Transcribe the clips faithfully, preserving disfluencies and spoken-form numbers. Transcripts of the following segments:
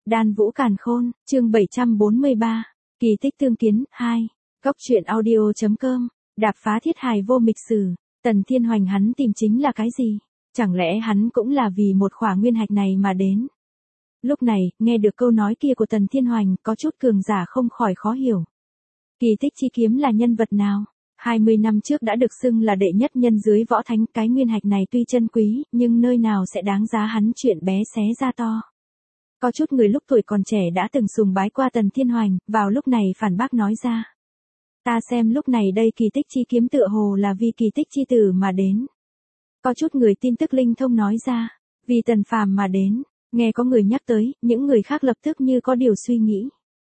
Đan Vũ Càn Khôn, chương bảy trăm bốn mươi ba, Kỳ tích tương kiến, hai. Góc truyện audio.com, đạp phá thiết hài vô mịch sử, Tần Thiên Hoành hắn tìm chính là cái gì? Chẳng lẽ hắn cũng là vì một khỏa nguyên hạch này mà đến? Lúc này, nghe được câu nói kia của Tần Thiên Hoành, có chút cường giả không khỏi khó hiểu. Kỳ tích chi kiếm là nhân vật nào? hai mươi năm trước đã được xưng là đệ nhất nhân dưới võ thánh, cái nguyên hạch này tuy chân quý, nhưng nơi nào sẽ đáng giá hắn chuyện bé xé ra to. Có chút người lúc tuổi còn trẻ đã từng sùng bái qua Tần Thiên Hoành, vào lúc này phản bác nói ra. Ta xem lúc này đây kỳ tích chi kiếm tựa hồ là vì kỳ tích chi tử mà đến. Có chút người tin tức linh thông nói ra, vì Tần Phàm mà đến, nghe có người nhắc tới, những người khác lập tức như có điều suy nghĩ.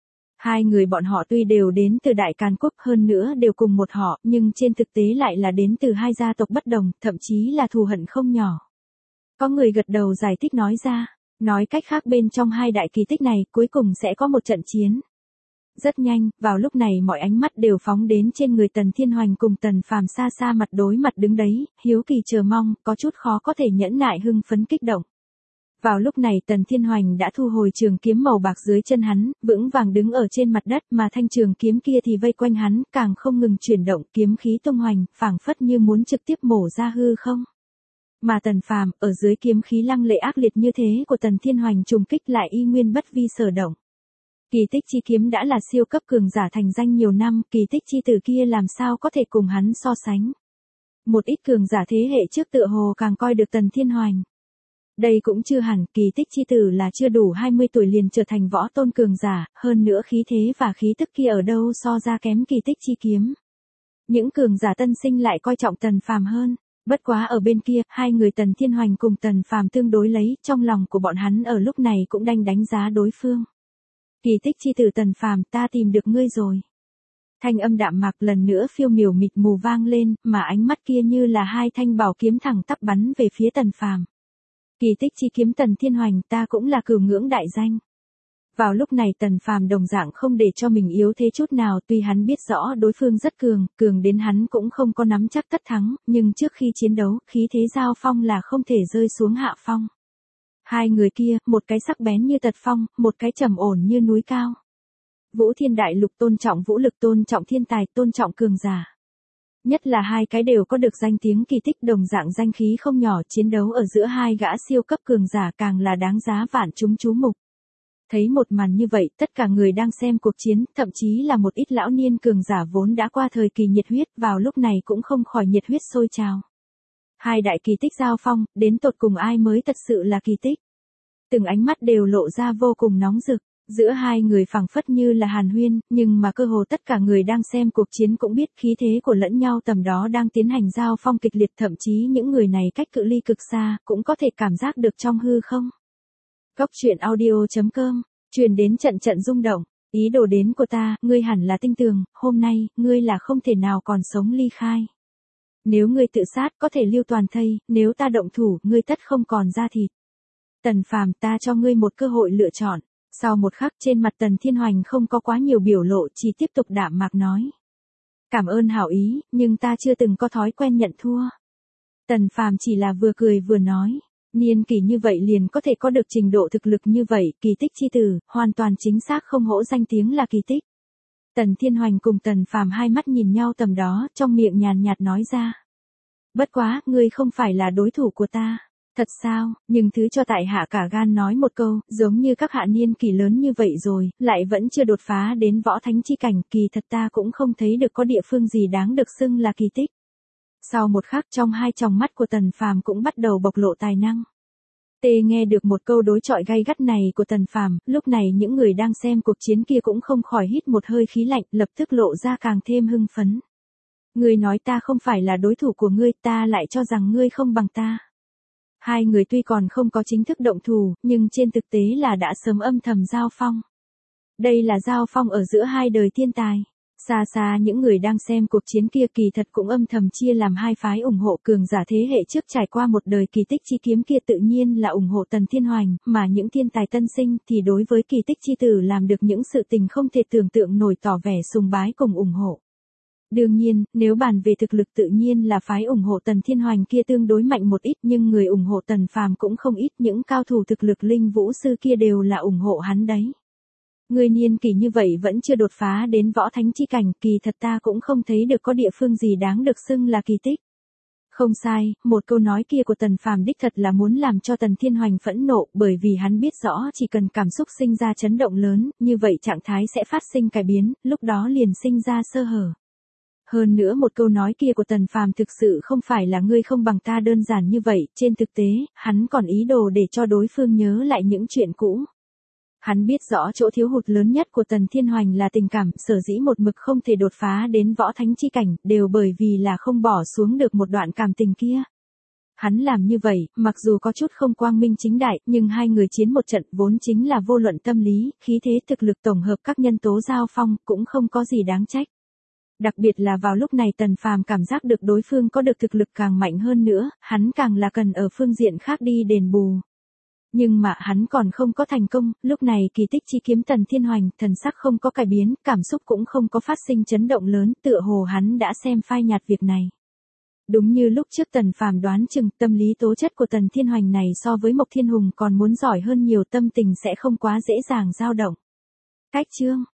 Hai người bọn họ tuy đều đến từ Đại Càn Quốc, hơn nữa đều cùng một họ, nhưng trên thực tế lại là đến từ hai gia tộc bất đồng, thậm chí là thù hận không nhỏ. Có người gật đầu giải thích nói ra, nói cách khác bên trong hai đại kỳ tích này cuối cùng sẽ có một trận chiến. Rất nhanh, vào lúc này mọi ánh mắt đều phóng đến trên người Tần Thiên Hoành cùng Tần Phàm xa xa mặt đối mặt đứng đấy, hiếu kỳ chờ mong, có chút khó có thể nhẫn nại hưng phấn kích động. Vào lúc này Tần Thiên Hoành đã thu hồi trường kiếm màu bạc dưới chân hắn, vững vàng đứng ở trên mặt đất, mà thanh trường kiếm kia thì vây quanh hắn, càng không ngừng chuyển động, kiếm khí tung hoành, phảng phất như muốn trực tiếp mổ ra hư không. Mà Tần Phàm, ở dưới kiếm khí lăng lệ ác liệt như thế của Tần Thiên Hoành trùng kích lại y nguyên bất vi sở động. Kỳ tích chi kiếm đã là siêu cấp cường giả thành danh nhiều năm, kỳ tích chi tử kia làm sao có thể cùng hắn so sánh. Một ít cường giả thế hệ trước tựa hồ càng coi được Tần Thiên Hoành. Đây cũng chưa hẳn, kỳ tích chi tử là chưa đủ hai mươi tuổi liền trở thành võ tôn cường giả, hơn nữa khí thế và khí tức kia ở đâu so ra kém kỳ tích chi kiếm. Những cường giả tân sinh lại coi trọng Tần Phàm hơn. Bất quá ở bên kia, hai người Tần Thiên Hoành cùng Tần Phàm tương đối lấy, trong lòng của bọn hắn ở lúc này cũng đang đánh giá đối phương. Kỳ tích chi tử Tần Phàm, ta tìm được ngươi rồi. Thanh âm đạm mạc lần nữa phiêu miểu mịt mù vang lên, mà ánh mắt kia như là hai thanh bảo kiếm thẳng tắp bắn về phía Tần Phàm. Kỳ tích chi kiếm Tần Thiên Hoành, ta cũng là cửu ngưỡng đại danh. Vào lúc này Tần Phàm đồng dạng không để cho mình yếu thế chút nào, tuy hắn biết rõ đối phương rất cường, cường đến hắn cũng không có nắm chắc tất thắng, nhưng trước khi chiến đấu, khí thế giao phong là không thể rơi xuống hạ phong. Hai người kia, một cái sắc bén như tật phong, một cái trầm ổn như núi cao. Vũ Thiên Đại Lục tôn trọng vũ lực, tôn trọng thiên tài, tôn trọng cường giả. Nhất là hai cái đều có được danh tiếng kỳ tích, đồng dạng danh khí không nhỏ, chiến đấu ở giữa hai gã siêu cấp cường giả càng là đáng giá vạn chúng chú mục. Thấy một màn như vậy, tất cả người đang xem cuộc chiến, thậm chí là một ít lão niên cường giả vốn đã qua thời kỳ nhiệt huyết, vào lúc này cũng không khỏi nhiệt huyết sôi trào. Hai đại kỳ tích giao phong, đến tột cùng ai mới thật sự là kỳ tích. Từng ánh mắt đều lộ ra vô cùng nóng rực, giữa hai người phảng phất như là hàn huyên, nhưng mà cơ hồ tất cả người đang xem cuộc chiến cũng biết khí thế của lẫn nhau tầm đó đang tiến hành giao phong kịch liệt, thậm chí những người này cách cự ly cực xa, cũng có thể cảm giác được trong hư không. Góc truyện audio.com, truyền đến trận trận rung động, ý đồ đến của ta, ngươi hẳn là tinh tường, hôm nay, ngươi là không thể nào còn sống ly khai. Nếu ngươi tự sát có thể lưu toàn thây, nếu ta động thủ, ngươi tất không còn da thịt. Tần Phàm, ta cho ngươi một cơ hội lựa chọn. Sau một khắc trên mặt Tần Thiên Hoành không có quá nhiều biểu lộ, chỉ tiếp tục đạm mạc nói. Cảm ơn hảo ý, nhưng ta chưa từng có thói quen nhận thua. Tần Phàm chỉ là vừa cười vừa nói. Niên kỷ như vậy liền có thể có được trình độ thực lực như vậy, kỳ tích chi tử, hoàn toàn chính xác không hổ danh tiếng là kỳ tích. Tần Thiên Hoành cùng Tần Phàm hai mắt nhìn nhau tầm đó, trong miệng nhàn nhạt nói ra. Bất quá, ngươi không phải là đối thủ của ta. Thật sao, nhưng thứ cho tại hạ cả gan nói một câu, giống như các hạ niên kỷ lớn như vậy rồi, lại vẫn chưa đột phá đến võ thánh chi cảnh, kỳ thật ta cũng không thấy được có địa phương gì đáng được xưng là kỳ tích. Sau một khắc trong hai tròng mắt của Tần Phàm cũng bắt đầu bộc lộ tài năng. Tê nghe được một câu đối chọi gay gắt này của Tần Phàm, lúc này những người đang xem cuộc chiến kia cũng không khỏi hít một hơi khí lạnh, lập tức lộ ra càng thêm hưng phấn. Ngươi nói ta không phải là đối thủ của ngươi, ta lại cho rằng ngươi không bằng ta. Hai người tuy còn không có chính thức động thủ, nhưng trên thực tế là đã sớm âm thầm giao phong. Đây là giao phong ở giữa hai đời thiên tài. Xa xa những người đang xem cuộc chiến kia kỳ thật cũng âm thầm chia làm hai phái ủng hộ, cường giả thế hệ trước trải qua một đời kỳ tích chi kiếm kia tự nhiên là ủng hộ Tần Thiên Hoành, mà những thiên tài tân sinh thì đối với kỳ tích chi tử làm được những sự tình không thể tưởng tượng nổi tỏ vẻ sùng bái cùng ủng hộ. Đương nhiên, nếu bàn về thực lực tự nhiên là phái ủng hộ Tần Thiên Hoành kia tương đối mạnh một ít, nhưng người ủng hộ Tần Phàm cũng không ít, những cao thủ thực lực linh vũ sư kia đều là ủng hộ hắn đấy. Người niên kỷ như vậy vẫn chưa đột phá đến võ thánh chi cảnh, kỳ thật ta cũng không thấy được có địa phương gì đáng được xưng là kỳ tích. Không sai, một câu nói kia của Tần Phàm đích thật là muốn làm cho Tần Thiên Hoành phẫn nộ, bởi vì hắn biết rõ chỉ cần cảm xúc sinh ra chấn động lớn, như vậy trạng thái sẽ phát sinh cải biến, lúc đó liền sinh ra sơ hở. Hơn nữa một câu nói kia của Tần Phàm thực sự không phải là ngươi không bằng ta đơn giản như vậy, trên thực tế, hắn còn ý đồ để cho đối phương nhớ lại những chuyện cũ. Hắn biết rõ chỗ thiếu hụt lớn nhất của Tần Thiên Hoành là tình cảm, sở dĩ một mực không thể đột phá đến võ thánh chi cảnh, đều bởi vì là không bỏ xuống được một đoạn cảm tình kia. Hắn làm như vậy, mặc dù có chút không quang minh chính đại, nhưng hai người chiến một trận vốn chính là vô luận tâm lý, khí thế thực lực tổng hợp các nhân tố giao phong, cũng không có gì đáng trách. Đặc biệt là vào lúc này Tần Phàm cảm giác được đối phương có được thực lực càng mạnh hơn nữa, hắn càng là cần ở phương diện khác đi đền bù. Nhưng mà hắn còn không có thành công, lúc này kỳ tích chi kiếm Tần Thiên Hoành, thần sắc không có cải biến, cảm xúc cũng không có phát sinh chấn động lớn, tựa hồ hắn đã xem phai nhạt việc này. Đúng như lúc trước Tần Phàm đoán chừng, tâm lý tố chất của Tần Thiên Hoành này so với Mộc Thiên Hùng còn muốn giỏi hơn nhiều, tâm tình sẽ không quá dễ dàng dao động. Cách chương